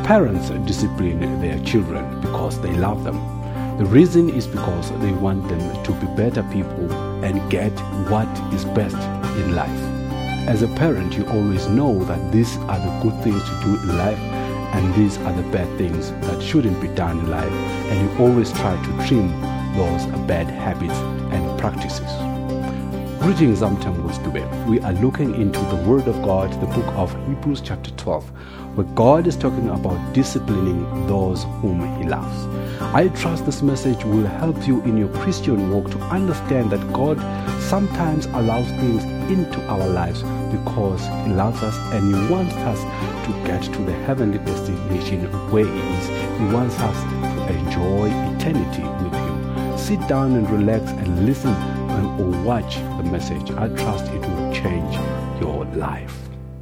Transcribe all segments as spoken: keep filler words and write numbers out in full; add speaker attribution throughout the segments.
Speaker 1: Parents discipline their children because they love them. The reason is because they want them to be better people and get what is best in life. As a parent, you always know that these are the good things to do in life and these are the bad things that shouldn't be done in life, and you always try to trim those bad habits and practices. Greetings, I'm Tembus Dube. We are looking into the Word of God, the book of Hebrews chapter twelve, where God is talking about disciplining those whom He loves. I trust this message will help you in your Christian walk to understand that God sometimes allows things into our lives because He loves us and He wants us to get to the heavenly destination where He is. He wants us to enjoy eternity with Him. Sit down and relax and listen and or watch the message. I trust it will change your life.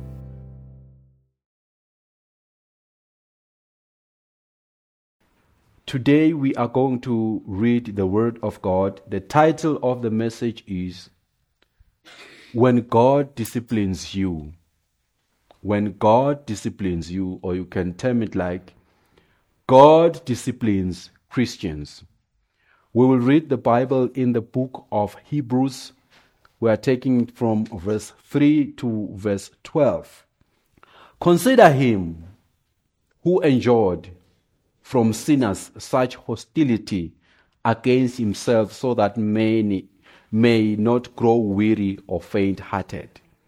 Speaker 1: Today we are going to read the Word of God. The title of the message is When God Disciplines You. When God disciplines you, or you can term it like God disciplines Christians. We will read the Bible in the book of Hebrews. We are taking it from verse three to verse twelve. Consider him who endured from sinners such hostility against himself, so that many may not grow weary or faint-hearted.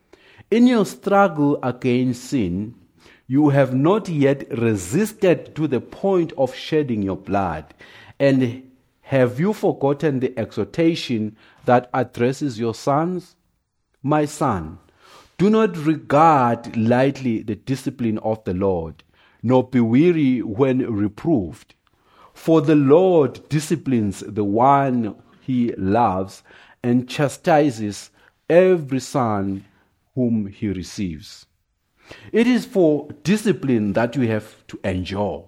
Speaker 1: In your struggle against sin, you have not yet resisted to the point of shedding your blood. And have you forgotten the exhortation that addresses your sons? My son, do not regard lightly the discipline of the Lord, nor be weary when reproved. For the Lord disciplines the one He loves and chastises every son whom He receives. It is for discipline that you have to endure.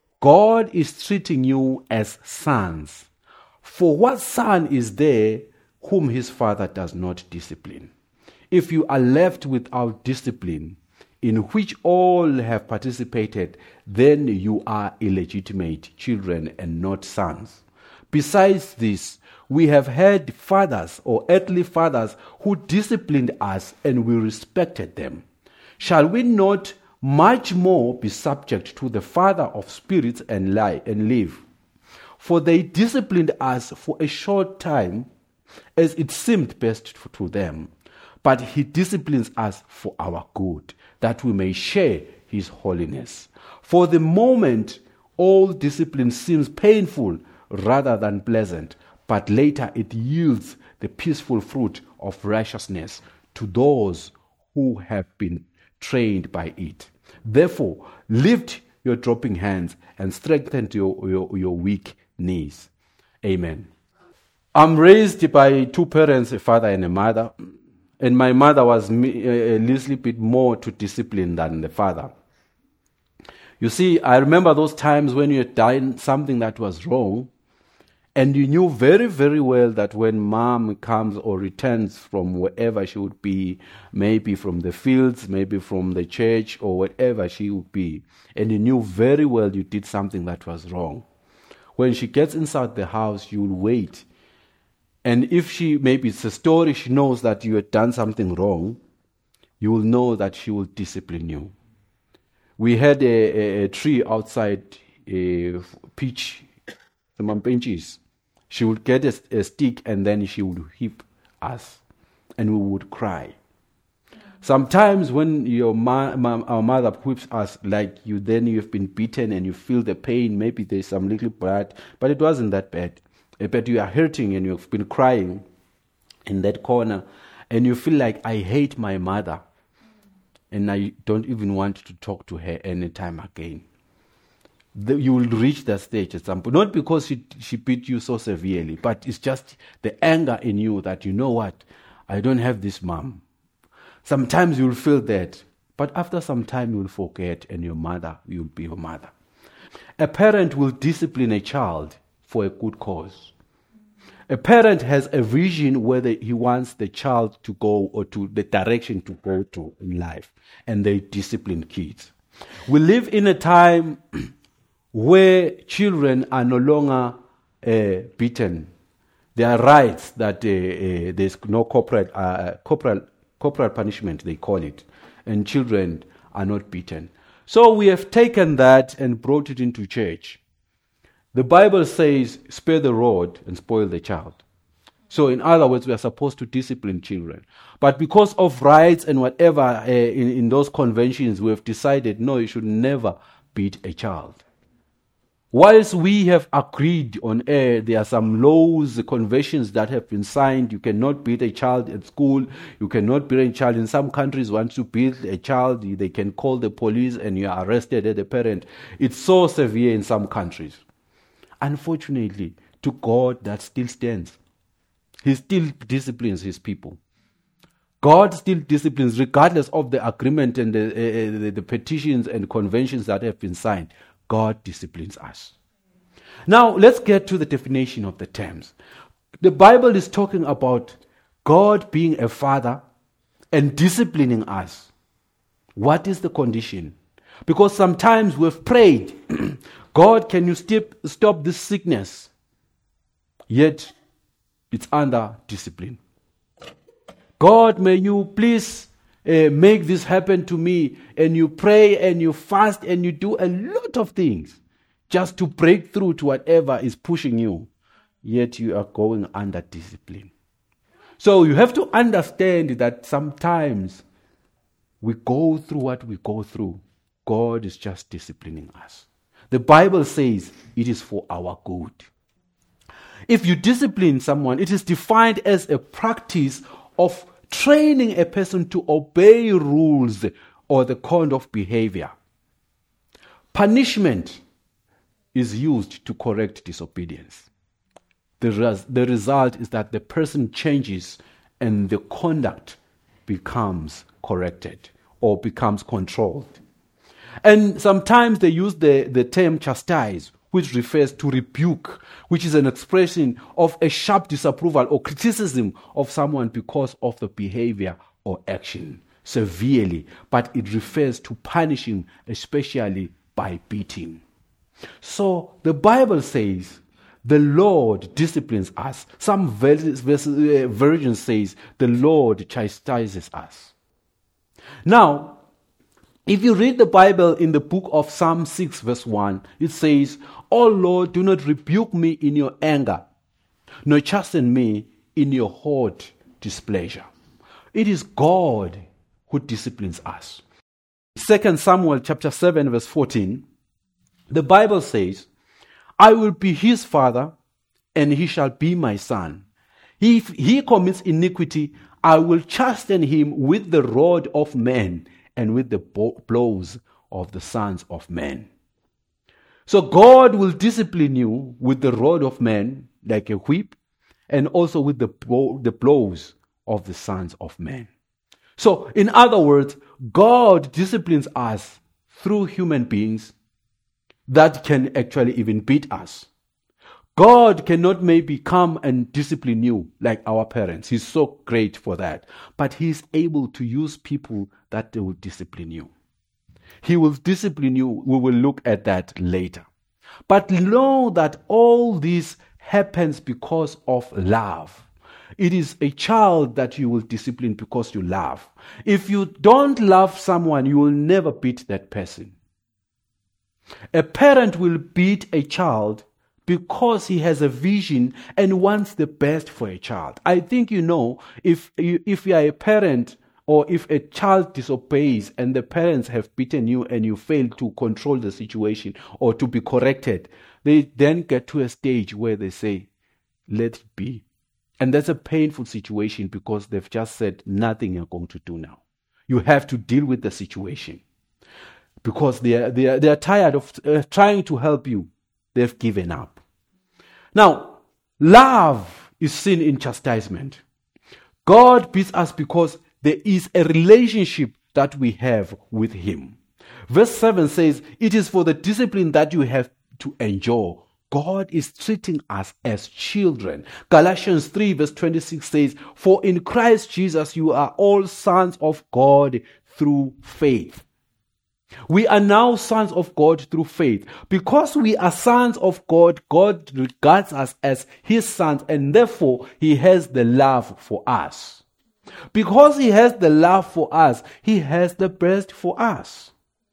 Speaker 1: God is treating you as sons. For what son is there whom his father does not discipline? If you are left without discipline, in which all have participated, then you are illegitimate children and not sons. Besides this, we have had fathers or earthly fathers who disciplined us and we respected them. Shall we not much more be subject to the Father of spirits and lie and live? For they disciplined us for a short time, as it seemed best to them. But He disciplines us for our good, that we may share His holiness. For the moment, all discipline seems painful rather than pleasant, but later it yields the peaceful fruit of righteousness to those who have been trained by it. Therefore, lift your dropping hands and strengthen your, your, your weak knees. Amen. I'm raised by two parents, a father and a mother. And my mother was a little bit more to discipline than the father. You see, I remember those times when you had done something that was wrong, and you knew very, very well that when mom comes or returns from wherever she would be, maybe from the fields, maybe from the church, or whatever she would be, and you knew very well you did something that was wrong. When she gets inside the house, you will wait. And if she, maybe it's a story, she knows that you had done something wrong, you will know that she will discipline you. We had a, a, a tree outside, a peach, the benches. She would get a, a stick and then she would whip us and we would cry. Sometimes when your ma- ma- our mother whips us, like you, then you've been beaten and you feel the pain, maybe there's some little blood, but it wasn't that bad. But you are hurting and you've been crying in that corner and you feel like, I hate my mother and I don't even want to talk to her anytime again. The, you will reach that stage at some point. Not because she, she beat you so severely, but it's just the anger in you that, you know what, I don't have this mom. Sometimes you'll feel that, but after some time you'll forget and your mother will be your mother. A parent will discipline a child for a good cause. A parent has a vision whether he wants the child to go or to the direction to go to in life, and they discipline kids. We live in a time where children are no longer uh, beaten. There are rights that uh, uh, there's no corporate, uh, corporal, corporal punishment, they call it, and children are not beaten. So we have taken that and brought it into church. The Bible says, spare the rod and spoil the child. So in other words, we are supposed to discipline children. But because of rights and whatever uh, in, in those conventions, we have decided, no, you should never beat a child. Whilst we have agreed on air, there are some laws, conventions that have been signed. You cannot beat a child at school. You cannot beat a child. In some countries, once you beat a child, they can call the police and you are arrested as a parent. It's so severe in some countries. Unfortunately, to God, that still stands. He still disciplines his people. God still disciplines regardless of the agreement and the, uh, the, the petitions and conventions that have been signed. God disciplines us. Now, let's get to the definition of the terms. The Bible is talking about God being a father and disciplining us. What is the condition? Because sometimes we've prayed, God, can you stop, stop this sickness? Yet, it's under discipline. God, may you please uh, make this happen to me. And you pray and you fast and you do a lot of things just to break through to whatever is pushing you. Yet you are going under discipline. So you have to understand that sometimes we go through what we go through. God is just disciplining us. The Bible says it is for our good. If you discipline someone, it is defined as a practice of training a person to obey rules or the code of behavior. Punishment is used to correct disobedience. The, res- the result is that the person changes and the conduct becomes corrected or becomes controlled. And sometimes they use the, the term chastise, which refers to rebuke, which is an expression of a sharp disapproval or criticism of someone because of the behavior or action severely. But it refers to punishing, especially by beating. So the Bible says the Lord disciplines us. Some versions says the Lord chastises us. Now, if you read the Bible in the book of Psalm six verse one, it says, "O Lord, do not rebuke me in your anger, nor chasten me in your hot displeasure." It is God who disciplines us. Second Samuel chapter seven verse fourteen, the Bible says, "I will be his father, and he shall be my son. If he commits iniquity, I will chasten him with the rod of men, and with the blows of the sons of men." So God will discipline you with the rod of men, like a whip, and also with the, the blows of the sons of men. So, in other words, God disciplines us through human beings that can actually even beat us. God cannot maybe come and discipline you like our parents. He's so great for that. But He's able to use people that they will discipline you. He will discipline you. We will look at that later. But know that all this happens because of love. It is a child that you will discipline because you love. If you don't love someone, you will never beat that person. A parent will beat a child because he has a vision and wants the best for a child. I think you know, if you, if you are a parent or if a child disobeys and the parents have beaten you and you fail to control the situation or to be corrected, they then get to a stage where they say, let it be. And that's a painful situation because they've just said nothing you're going to do now. You have to deal with the situation because they are, they are, they are tired of uh, trying to help you. They've given up. Now, love is seen in chastisement. God beats us because there is a relationship that we have with Him. Verse seven says, "It is for the discipline that you have to endure." God is treating us as children. Galatians three verse twenty-six says, "For in Christ Jesus you are all sons of God through faith." We are now sons of God through faith. Because we are sons of God, God regards us as his sons, and therefore he has the love for us. Because he has the love for us, he has the best for us.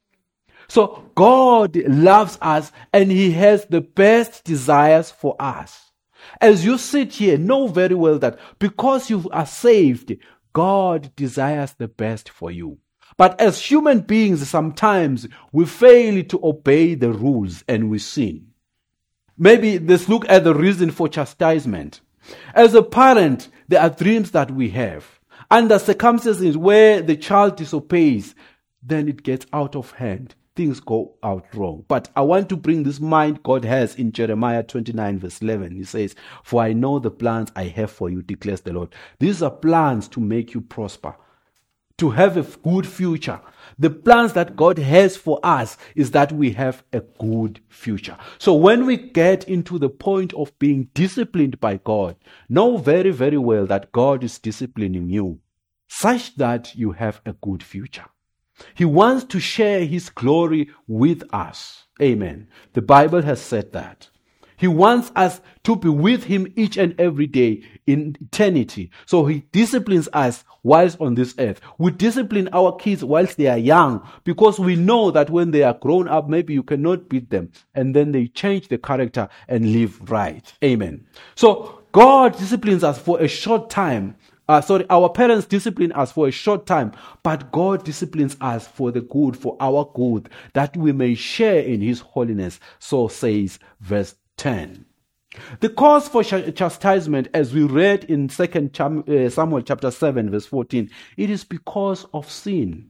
Speaker 1: So God loves us and he has the best desires for us. As you sit here, know very well that because you are saved, God desires the best for you. But as human beings, sometimes we fail to obey the rules and we sin. Maybe let's look at the reason for chastisement. As a parent, there are dreams that we have. Under circumstances where the child disobeys, then it gets out of hand. Things go out wrong. But I want to bring this mind God has in Jeremiah twenty-nine verse eleven. He says, "For I know the plans I have for you, declares the Lord." These are plans to make you prosper, to have a good future. The plans that God has for us is that we have a good future. So when we get into the point of being disciplined by God, know very, very well that God is disciplining you such that you have a good future. He wants to share his glory with us. Amen. The Bible has said that. He wants us to be with him each and every day in eternity. So he disciplines us whilst on this earth. We discipline our kids whilst they are young because we know that when they are grown up, maybe you cannot beat them. And then they change the character and live right. Amen. So God disciplines us for a short time. Uh, sorry, our parents discipline us for a short time, but God disciplines us for the good, for our good, that we may share in his holiness. So says verse ten. The cause for ch- chastisement, as we read in Second Samuel chapter seven, verse fourteen, it is because of sin.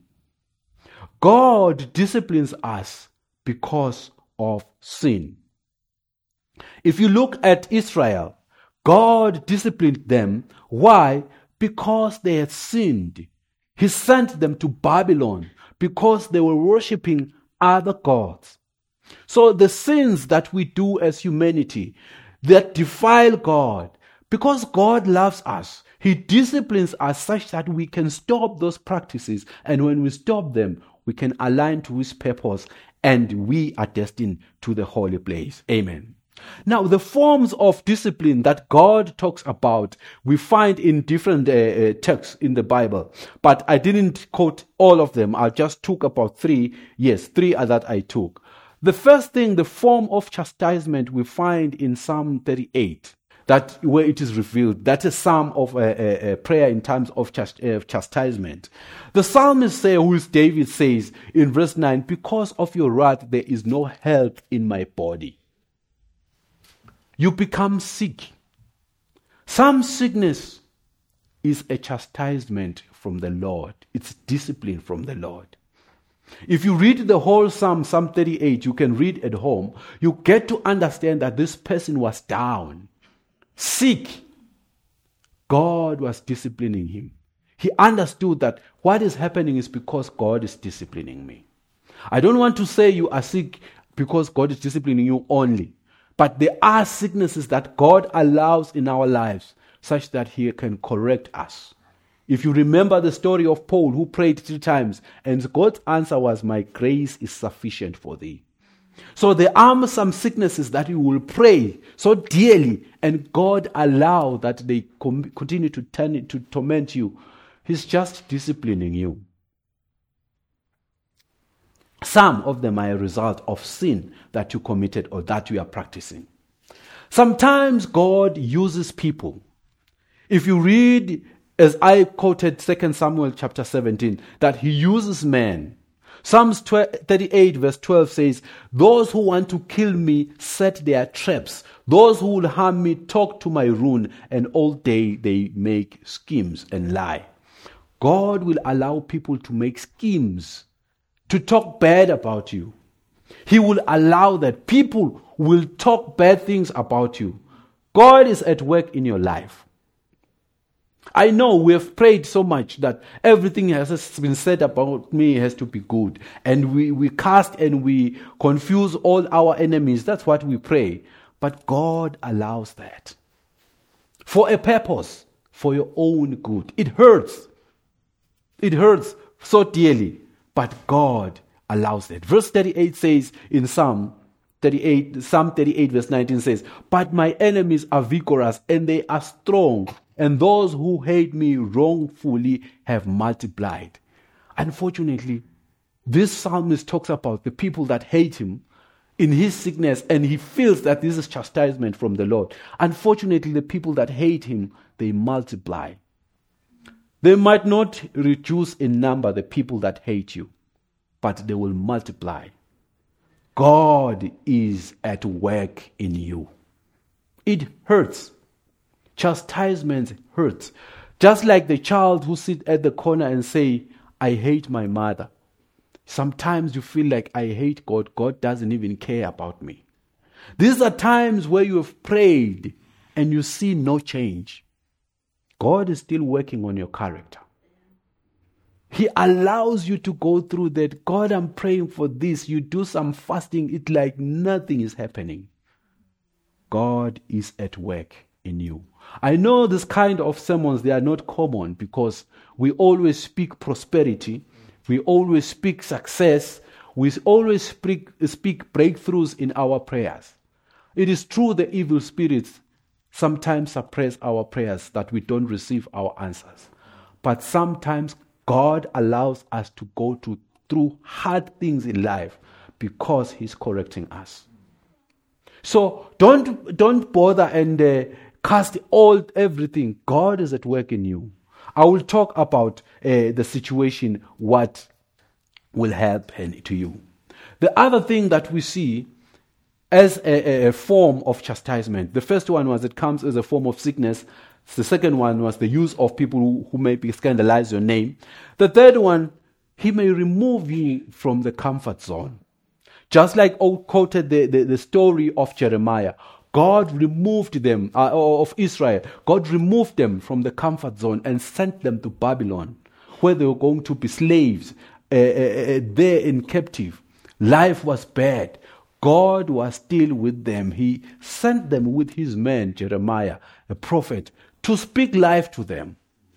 Speaker 1: God disciplines us because of sin. If you look at Israel, God disciplined them. Why? Because they had sinned. He sent them to Babylon because they were worshipping other gods. So the sins that we do as humanity that defile God, because God loves us, he disciplines us such that we can stop those practices. And when we stop them, we can align to his purpose and we are destined to the holy place. Amen. Now, the forms of discipline that God talks about, we find in different uh, uh, texts in the Bible. But I didn't quote all of them. I just took about three. Yes, three are that I took. The first thing, the form of chastisement, we find in Psalm thirty-eight. That where it is revealed. That is psalm of a uh, uh, uh, prayer in times of chast- uh, chastisement. The psalmist, say, who is David, says in verse nine, "Because of your wrath there is no health in my body." You become sick. Some sickness is a chastisement from the Lord. It's discipline from the Lord. If you read the whole Psalm, Psalm thirty-eight, you can read at home, you get to understand that this person was down, sick. God was disciplining him. He understood that what is happening is because God is disciplining me. I don't want to say you are sick because God is disciplining you only. But there are sicknesses that God allows in our lives such that he can correct us. If you remember the story of Paul who prayed three times and God's answer was, "My grace is sufficient for thee." So there are some sicknesses that you will pray so dearly and God allow that they com- continue to turn to torment you. He's just disciplining you. Some of them are a result of sin that you committed or that you are practicing. Sometimes God uses people. If you read, as I quoted Second Samuel chapter seventeen, that he uses men. Psalms thirty-eight verse twelve says, "Those who want to kill me set their traps. Those who will harm me talk to my ruin, and all day they make schemes and lie." God will allow people to make schemes, to talk bad about you. He will allow that. People will talk bad things about you. God is at work in your life. I know we have prayed so much that everything has been said about me has to be good. And we, we cast and we confuse all our enemies. That's what we pray. But God allows that for a purpose, for your own good. It hurts. It hurts so dearly. But God allows that. Verse thirty-eight says in Psalm thirty-eight, Psalm thirty-eight verse nineteen says, but my enemies are vigorous and they are strong, and those who hate me wrongfully have multiplied. Unfortunately, this psalmist talks about the people that hate him in his sickness, and he feels that this is chastisement from the Lord. Unfortunately, the people that hate him, they multiply. They might not reduce in number, the people that hate you, but they will multiply. God is at work in you. It hurts. Chastisement hurts. Just like the child who sits at the corner and say, I hate my mother. Sometimes you feel like, I hate God. God doesn't even care about me. These are times where you have prayed and you see no change. God is still working on your character. He allows you to go through that. God, I'm praying for this. You do some fasting, it's like nothing is happening. God is at work in you. I know this kind of sermons, they are not common because we always speak prosperity. We always speak success. We always speak, speak breakthroughs in our prayers. It is true the evil spirits sometimes suppress our prayers that we don't receive our answers. But sometimes God allows us to go to, through hard things in life because He's correcting us. So don't, don't bother and uh, cast all everything. God is at work in you. I will talk about uh, the situation, what will happen to you. The other thing that we see as a, a form of chastisement, the first one was it comes as a form of sickness. The second one was the use of people who, who may scandalize your name. The third one, He may remove you from the comfort zone. Just like I quoted the, the, the story of Jeremiah. God removed them, uh, of Israel. God removed them from the comfort zone and sent them to Babylon, where they were going to be slaves, uh, uh, uh, there in captive. Life was bad. God was still with them. He sent them with His man, Jeremiah, a prophet, to speak life to them.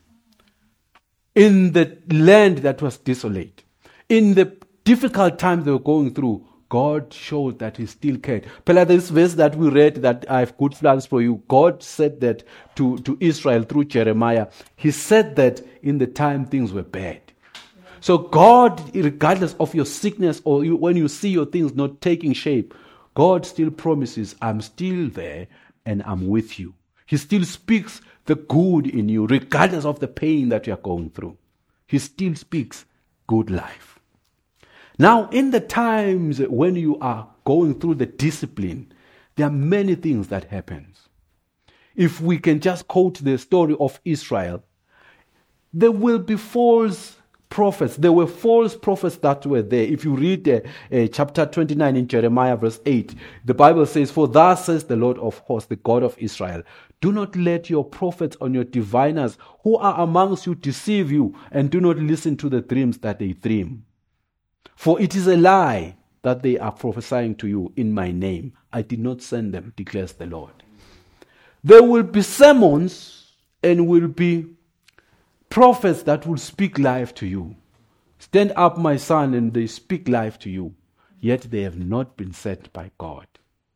Speaker 1: In the land that was desolate, in the difficult times they were going through, God showed that He still cared. Pela, this verse that we read, that I have good plans for you, God said that to, to Israel through Jeremiah. He said that in the time things were bad. Yeah. So God, regardless of your sickness or you, when you see your things not taking shape, God still promises, I'm still there and I'm with you. He still speaks the good in you, regardless of the pain that you are going through. He still speaks good life. Now, in the times when you are going through the discipline, there are many things that happen. If we can just quote the story of Israel, there will be false prophets. There were false prophets that were there. If you read uh, uh, chapter twenty-nine in Jeremiah verse eight, the Bible says, for thus says the Lord of hosts, the God of Israel, do not let your prophets and your diviners who are amongst you deceive you, and do not listen to the dreams that they dream. For it is a lie that they are prophesying to you in my name. I did not send them, declares the Lord. There will be sermons and will be prophets that will speak life to you. Stand up, my son, and they speak life to you. Yet they have not been sent by God.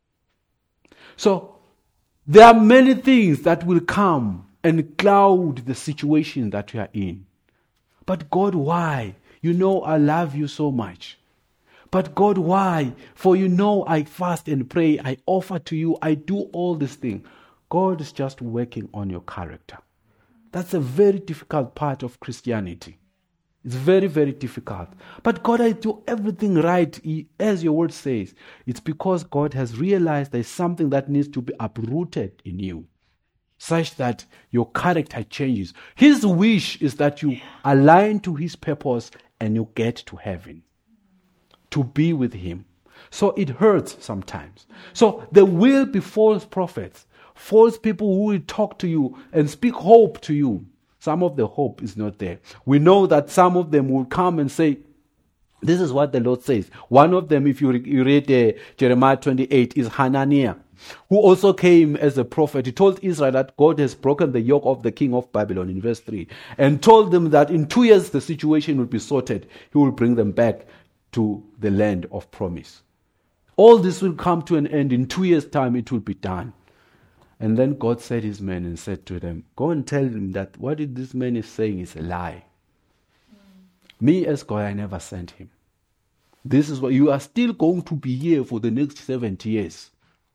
Speaker 1: So there are many things that will come and cloud the situation that you are in. But God, why? You know I love you so much. But God, why? For you know I fast and pray, I offer to you, I do all these things. God is just working on your character. That's a very difficult part of Christianity. It's very, very difficult. But God, I do everything right, as your word says. It's because God has realized there's something that needs to be uprooted in you, such that your character changes. His wish is that you align to His purpose and you get to heaven, to be with Him. So it hurts sometimes. So there will be false prophets, false people who will talk to you and speak hope to you. Some of the hope is not there. We know that some of them will come and say, this is what the Lord says. One of them, if you, re- you read uh, Jeremiah twenty-eight, is Hananiah, who also came as a prophet. He told Israel that God has broken the yoke of the king of Babylon in verse three, and told them that in two years the situation will be sorted. He will bring them back to the land of promise. All this will come to an end. In two years' time, it will be done. And then God set his men and said to them, go and tell them that what this man is saying is a lie. Mm. Me as God, I never sent him. This is what you are still going to be here for the next seventy years.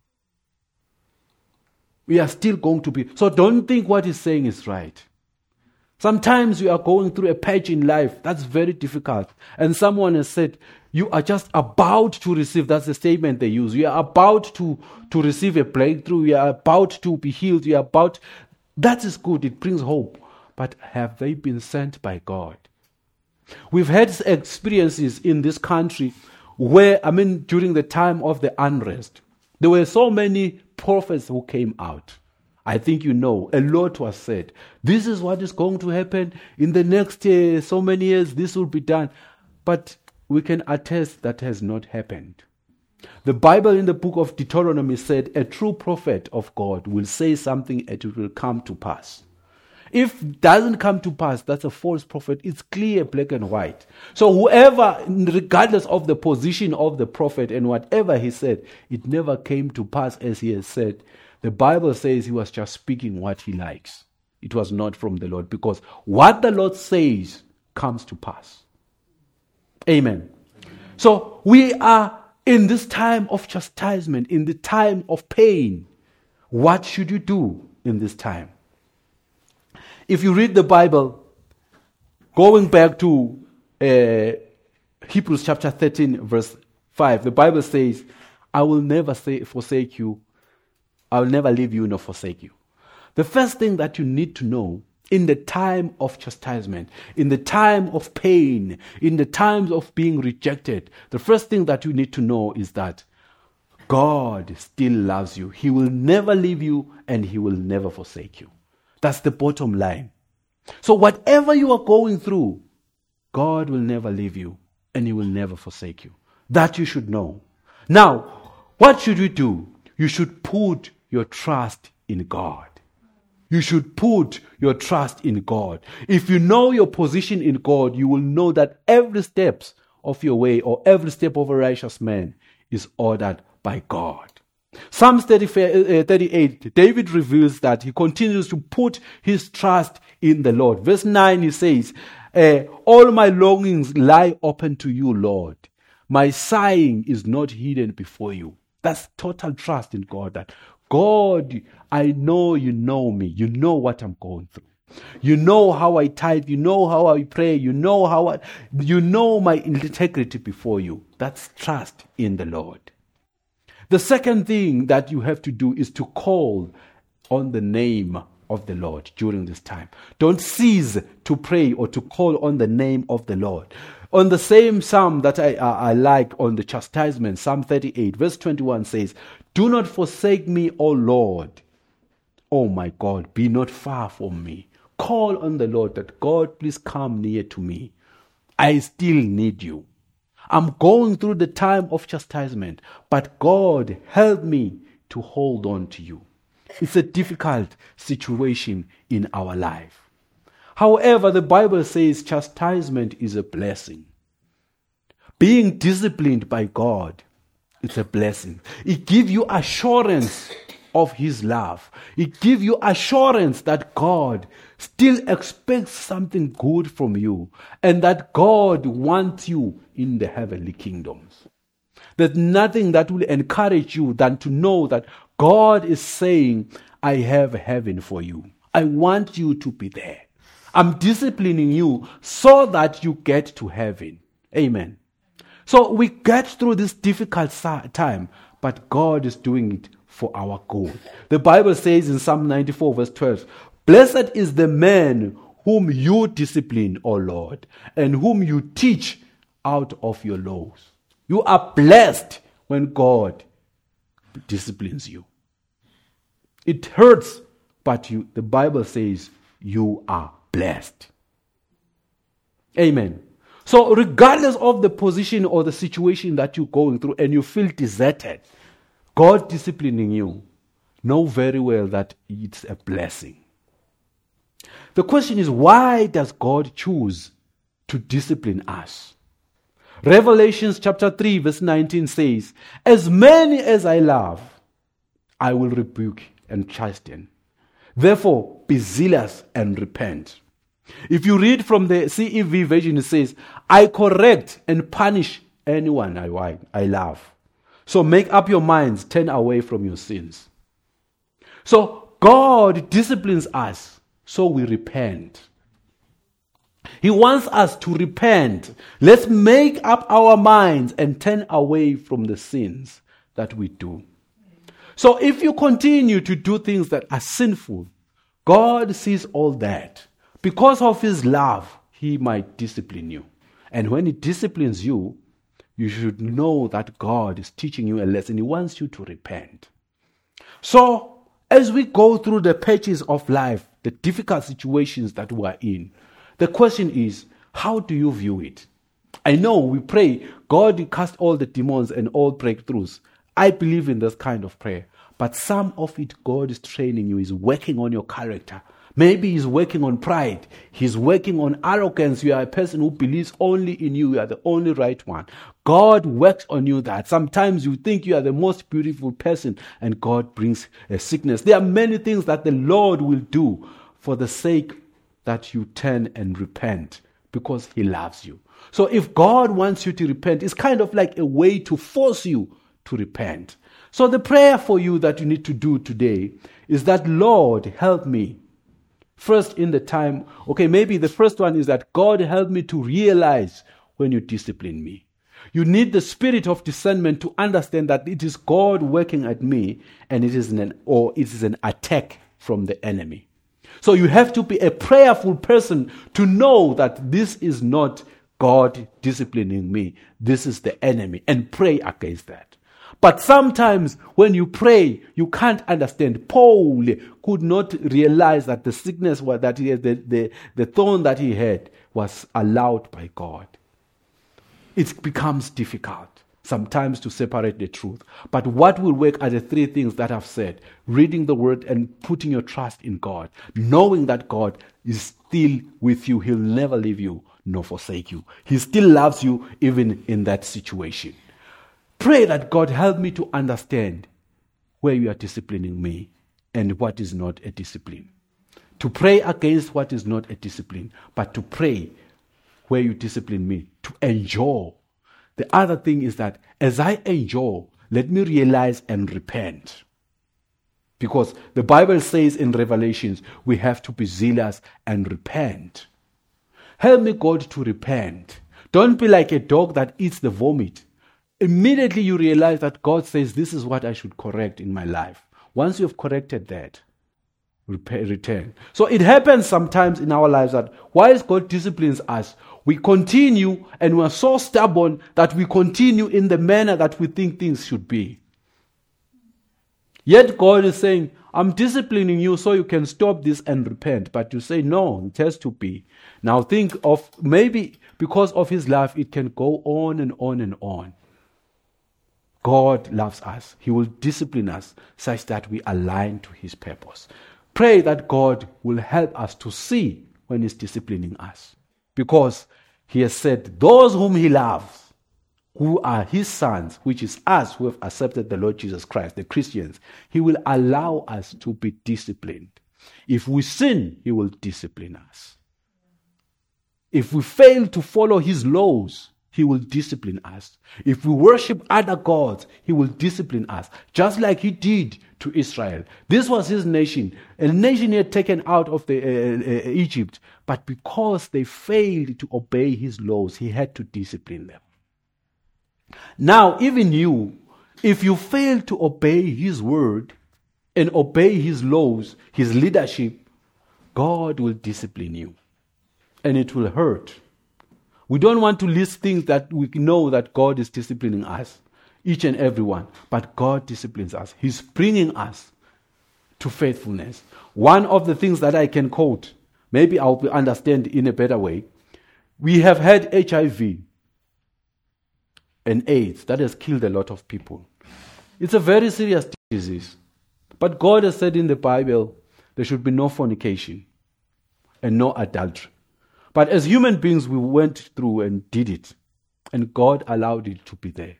Speaker 1: We are still going to be. So don't think what he's saying is right. Sometimes you are going through a patch in life that's very difficult. And someone has said, you are just about to receive, that's the statement they use. You are about to, to receive a breakthrough. You are about to be healed. You are about, that is good. It brings hope. But have they been sent by God? We've had experiences in this country where, I mean, during the time of the unrest, there were so many prophets who came out. I think you know, a lot was said. This is what is going to happen in the next uh, so many years. This will be done. But we can attest that has not happened. The Bible in the book of Deuteronomy said a true prophet of God will say something and it will come to pass. If it doesn't come to pass, that's a false prophet. It's clear, black and white. So whoever, regardless of the position of the prophet and whatever he said, it never came to pass as he has said. The Bible says he was just speaking what he likes. It was not from the Lord, because what the Lord says comes to pass. Amen. So we are in this time of chastisement, in the time of pain. What should you do in this time? If you read the Bible, going back to uh, Hebrews chapter thirteen, verse five, the Bible says, I will never say, forsake you. I will never leave you nor forsake you. The first thing that you need to know in the time of chastisement, in the time of pain, in the times of being rejected, the first thing that you need to know is that God still loves you. He will never leave you and he will never forsake you. That's the bottom line. So whatever you are going through, God will never leave you and he will never forsake you. That you should know. Now, what should you do? You should put your trust in God. You should put your trust in God. If you know your position in God, you will know that every step of your way or every step of a righteous man is ordered by God. Psalms thirty-eight, David reveals that he continues to put his trust in the Lord. Verse nine, he says, uh, all my longings lie open to you, Lord. My sighing is not hidden before you. That's total trust in God. That God, I know you know me. You know what I'm going through. You know how I tithe. You know how I pray. You know how I, you know my integrity before you. That's trust in the Lord. The second thing that you have to do is to call on the name of the Lord during this time. Don't cease to pray or to call on the name of the Lord. On the same psalm that I, uh, I like on the chastisement, Psalm thirty-eight, verse twenty-one says, do not forsake me, O Lord. Oh my God, be not far from me. Call on the Lord that God, please come near to me. I still need you. I'm going through the time of chastisement, but God, help me to hold on to you. It's a difficult situation in our life. However, the Bible says chastisement is a blessing. Being disciplined by God, it's a blessing. It gives you assurance of his love. It gives you assurance that God still expects something good from you and that God wants you in the heavenly kingdoms. There's nothing that will encourage you than to know that God is saying, I have heaven for you. I want you to be there. I'm disciplining you so that you get to heaven. Amen. So we get through this difficult time, but God is doing it for our good. The Bible says in Psalm ninety-four verse twelve, blessed is the man whom you discipline, O Lord, and whom you teach out of your laws. You are blessed when God disciplines you. It hurts, but you, the Bible says you are blessed. Amen. So regardless of the position or the situation that you're going through and you feel deserted, God disciplining you, know very well that it's a blessing. The question is, why does God choose to discipline us? Revelations chapter three verse nineteen says, as many as I love, I will rebuke and chasten. Therefore, be zealous and repent. If you read from the C E V version, it says, I correct and punish anyone I, I love. So make up your minds, turn away from your sins. So God disciplines us, so we repent. He wants us to repent. Let's make up our minds and turn away from the sins that we do. So if you continue to do things that are sinful, God sees all that. Because of his love, he might discipline you. And when he disciplines you, you should know that God is teaching you a lesson. He wants you to repent. So, as we go through the patches of life, the difficult situations that we are in, the question is, how do you view it? I know we pray, God cast all the demons and all breakthroughs. I believe in this kind of prayer. But some of it, God is training you, is working on your character. Maybe he's working on pride. He's working on arrogance. You are a person who believes only in you. You are the only right one. God works on you that. Sometimes you think you are the most beautiful person and God brings a sickness. There are many things that the Lord will do for the sake that you turn and repent because he loves you. So if God wants you to repent, it's kind of like a way to force you to repent. So the prayer for you that you need to do today is that, Lord, help me. First in the time, okay, maybe the first one is that God help me to realize when you discipline me. You need the spirit of discernment to understand that it is God working at me and it is an, or it is an attack from the enemy. So you have to be a prayerful person to know that this is not God disciplining me. This is the enemy, and pray against that. But sometimes when you pray, you can't understand. Paul could not realize that the sickness was that he had, the, the, the thorn that he had was allowed by God. It becomes difficult sometimes to separate the truth. But what will work are the three things that I've said. Reading the word and putting your trust in God. Knowing that God is still with you. He'll never leave you nor forsake you. He still loves you even in that situation. Pray that God help me to understand where you are disciplining me and what is not a discipline. To pray against what is not a discipline, but to pray where you discipline me, to endure. The other thing is that as I endure, let me realize and repent. Because the Bible says in Revelations, we have to be zealous and repent. Help me, God, to repent. Don't be like a dog that eats the vomit. Immediately you realize that God says, this is what I should correct in my life. Once you have corrected that, return. So it happens sometimes in our lives that whilst God disciplines us, we continue and we are so stubborn that we continue in the manner that we think things should be. Yet God is saying, I'm disciplining you so you can stop this and repent. But you say, no, it has to be. Now think of, maybe because of his love, it can go on and on and on. God loves us. He will discipline us such that we align to his purpose. Pray that God will help us to see when he's disciplining us. Because he has said, those whom he loves, who are his sons, which is us who have accepted the Lord Jesus Christ, the Christians, he will allow us to be disciplined. If we sin, he will discipline us. If we fail to follow his laws, he will discipline us. If we worship other gods, he will discipline us, just like he did to Israel. This was his nation, a nation he had taken out of the, uh, uh, Egypt. But because they failed to obey his laws, he had to discipline them. Now, even you, if you fail to obey his word and obey his laws, his leadership, God will discipline you. And it will hurt. We don't want to list things that we know that God is disciplining us, each and every one. But God disciplines us. He's bringing us to faithfulness. One of the things that I can quote, maybe I'll understand in a better way. We have had H I V and AIDS that has killed a lot of people. It's a very serious disease. But God has said in the Bible, there should be no fornication and no adultery. But as human beings, we went through and did it. And God allowed it to be there.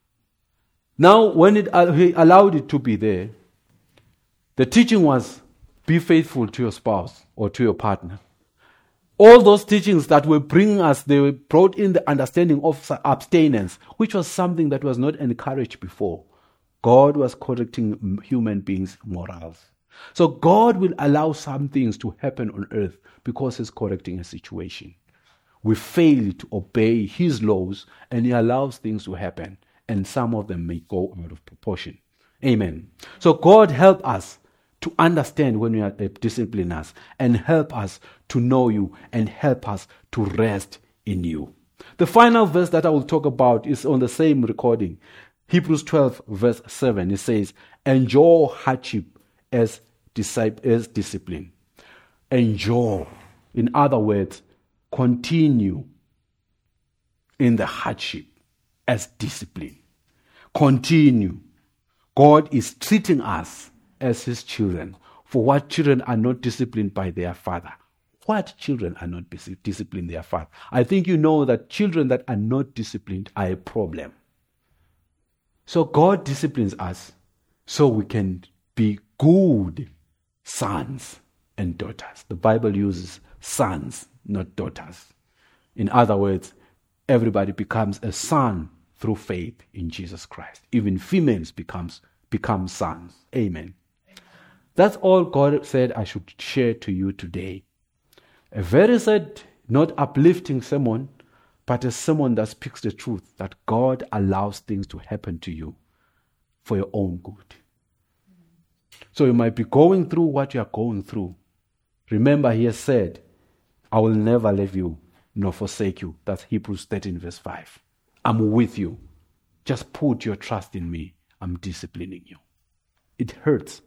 Speaker 1: Now, when it, uh, He allowed it to be there, the teaching was, be faithful to your spouse or to your partner. All those teachings that were bringing us, they were brought in the understanding of abstinence, which was something that was not encouraged before. God was correcting human beings' morals. So God will allow some things to happen on earth because He's correcting a situation. We fail to obey His laws, and He allows things to happen, and some of them may go out of proportion. Amen. So God help us to understand when we are discipline us, and help us to know you, and help us to rest in you. The final verse that I will talk about is on the same recording. Hebrews twelve verse seven. It says, endure hardship as, disciple, as discipline. Endure. In other words, continue in the hardship as discipline. Continue. God is treating us as His children. For what children are not disciplined by their father? What children are not disciplined their father? I think you know that children that are not disciplined are a problem. So God disciplines us so we can be good sons and daughters. The Bible uses sons, not daughters. In other words, everybody becomes a son through faith in Jesus Christ. Even females becomes become sons. Amen. That's all God said I should share to you today. A very sad, not uplifting sermon, but a sermon that speaks the truth, that God allows things to happen to you for your own good. So you might be going through what you are going through. Remember, He has said, I will never leave you nor forsake you. That's Hebrews thirteen verse five. I'm with you. Just put your trust in me. I'm disciplining you. It hurts.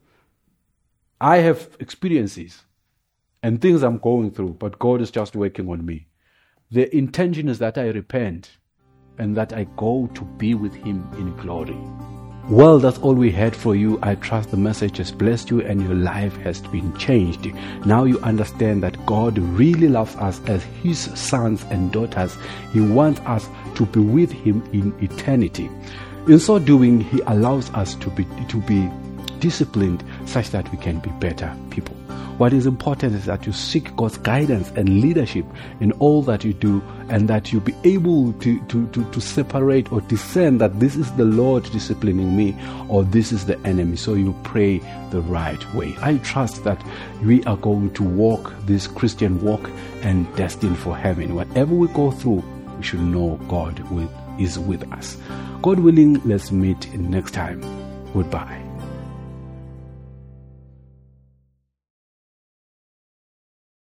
Speaker 1: I have experiences and things I'm going through, but God is just working on me. The intention is that I repent and that I go to be with Him in glory. Well, that's all we had for you. I trust the message has blessed you and your life has been changed. Now you understand that God really loves us as His sons and daughters. He wants us to be with Him in eternity. In so doing, He allows us to be to be disciplined such that we can be better people. What is important is that you seek God's guidance and leadership in all that you do, and that you be able to, to, to, to separate or discern that this is the Lord disciplining me or this is the enemy. So you pray the right way. I trust that we are going to walk this Christian walk and destined for heaven. Whatever we go through, we should know God is with us. God willing, let's meet next time. Goodbye.